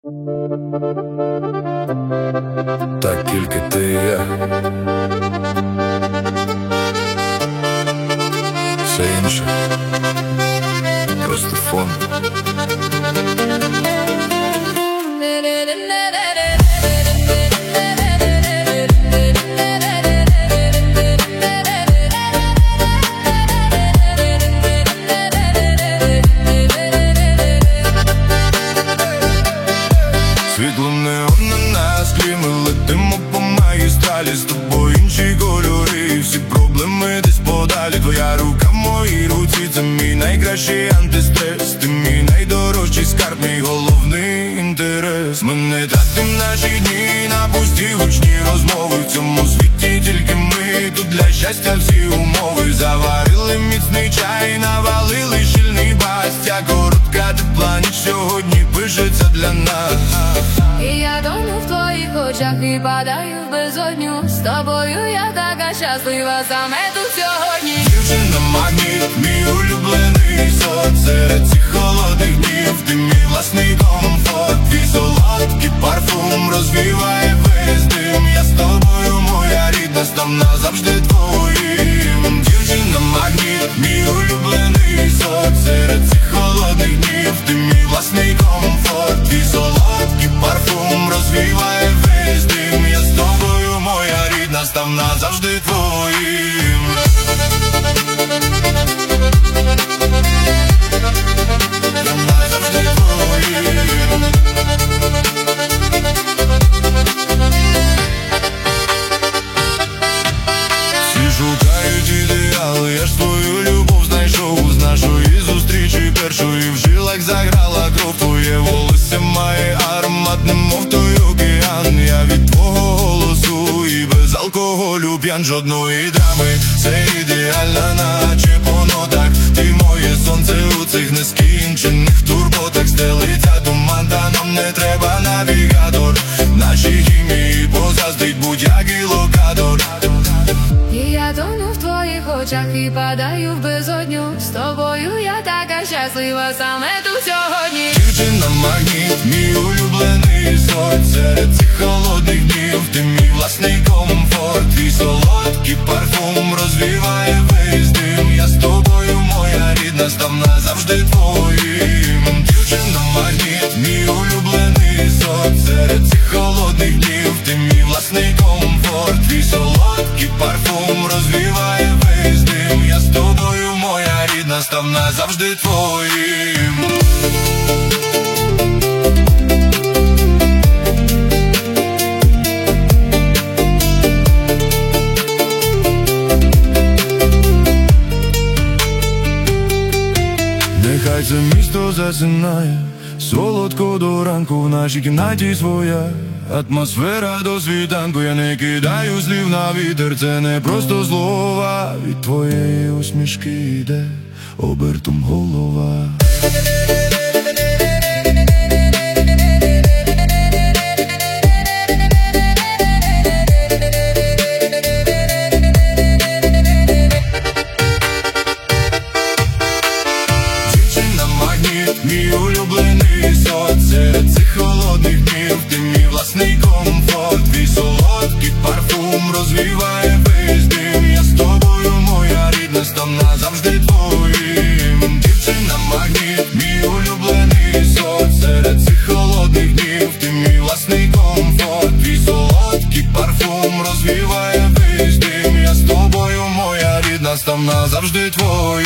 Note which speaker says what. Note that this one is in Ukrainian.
Speaker 1: Так тільки ти і я. Все інше просто фон.
Speaker 2: Світло неонне на склі, ми летимо по магістралі. З тобою інші кольори, всі проблеми десь подалі. Твоя рука в моїй руці, це мій найкращий антистрес. Ти мій найдорожчий скарб, мій головний інтерес. Ми не тратим наші дні на пусті гучні розмови. В цьому світі тільки ми, тут для щастя всі умови. Заварили міцний чай, навалили щільний бас. Ця коротка тепла ніч сьогодні пишеться для нас.
Speaker 3: І я тону в твоїх очах і падаю в безодню. З тобою я така щаслива саме тут сьогодні.
Speaker 2: Дівчина магніт, мій улюблений сорт. Серед цих холодних днів ти мій власний комфорт. Твій солодкий парфум розвіває весь дим. Я з тобою, моя рідна, став назавжди твоїм. Дівчина магніт, мій улюблений сорт. Серед цих холодних днів ти мій власний комфорт. Твій солодкий парфум розвіває весь дим. Я з тобою, моя рідна, став назавжди твоїм. Шукають ідеали, я ж твою любов знайшов. З нашої зустрічі першої в жилах заграла кров. Твоє волосся має аромат, немов той океан. Я від твого голосу і без алкоголю п'ян. Жодної драми, це ідеальна, наче по нотах. Ти моє сонце у цих нескінчених турботах. Стелиться туман, та нам не треба навігатор. Нашій хімії позаздрить будь-який локатор.
Speaker 3: І я тону в твоїх очах і падаю в безодню. З тобою я така щаслива саме тут сьогодні.
Speaker 2: Дівчина магніт, мій улюблений сорт. Серед цих холодних днів ти мій власний комфорт. Твій солодкий парфум розвіває весь дим. Я з тобою, моя рідна, став назавжди твоїм. Дівчина магніт, мій улюблений сорт. Серед цих холодних днів ти мій власний комфорт. Твій солодкий парфум розвіває весь дим. Я з тобою, моя рідна, став назавжди твоїм. Нехай це місто засинає, солодко до ранку. В нашій кімнаті своя атмосфера до світанку. Я не кидаю слів на вітер, це не просто слова. Від твоєї усмішки йде обертом голова. Мій улюблений сорт. Серед цих холодних днів ти мій власний комфорт. Твій солодкий парфум розвіває весь дим. Я з тобою, моя рідна, став назавжди твоїм. Дівчина магніт, мій улюблений сорт. Серед цих холодних днів ти мій власний комфорт. Твій солодкий парфум розвіває весь дим. Я з тобою, моя рідна, став назавжди твоїм.